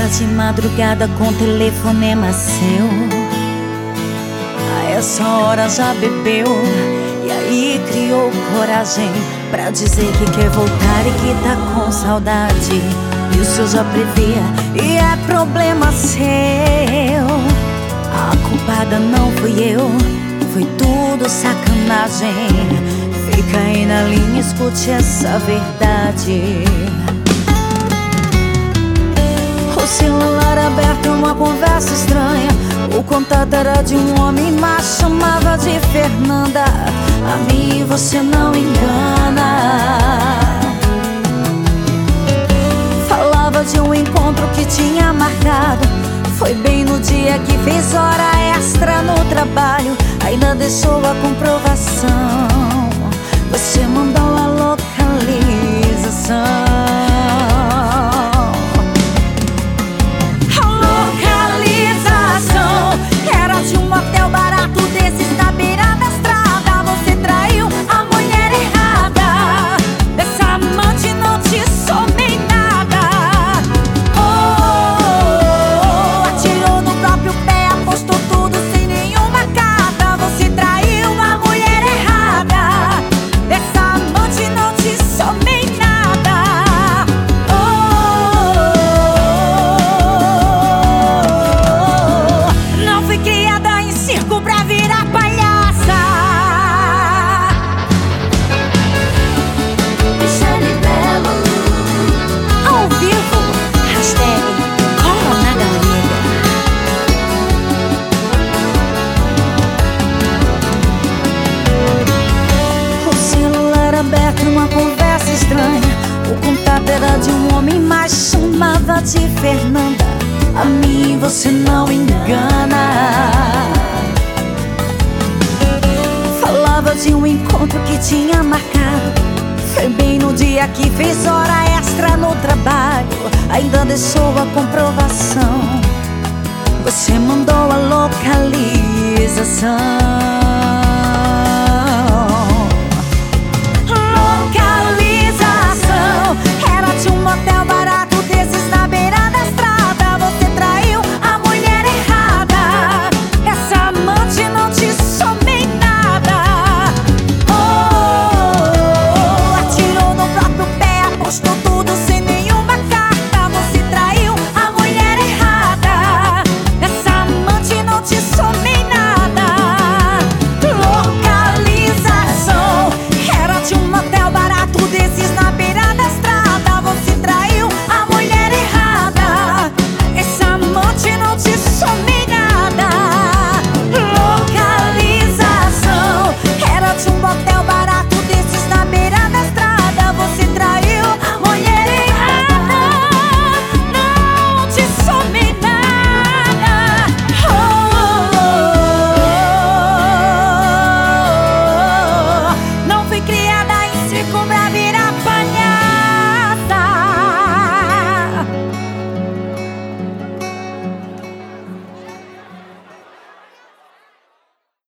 de madrugada com telefonema seu. A essa hora já bebeu, e aí criou coragem pra dizer que quer voltar e que tá com saudade. E o seu já previa, e é problema seu. A culpada não fui eu, foi tudo sacanagem. Fica aí na linha, escute essa verdade. O celular aberto, uma conversa estranha. O contato era de um homem, mas chamava de Fernanda. A mim você não engana. Falava de um encontro que tinha marcado. Foi bem no dia que fez hora extra no trabalho. Ainda deixou a comprovação. Você mandou a localização. De um hotel barato desses na beira da estrada. Você traiu a mulher errada. Dessa amante não te somei nada. Atirou no próprio pé, apostou tudo sem nenhuma carta. Você traiu a mulher errada. Dessa amante não te somei nada. Não fui criada em circo pra virar palhaça. Michele Belo ao vivo, hashtag cola na galera. O celular aberto, uma conversa estranha. O contato era de um homem, mas chamava de Fernanda. A mim você não engana. Falava de um encontro que tinha marcado. Foi bem no dia que fez hora extra no trabalho. Ainda deixou a comprovação. Você mandou a localização.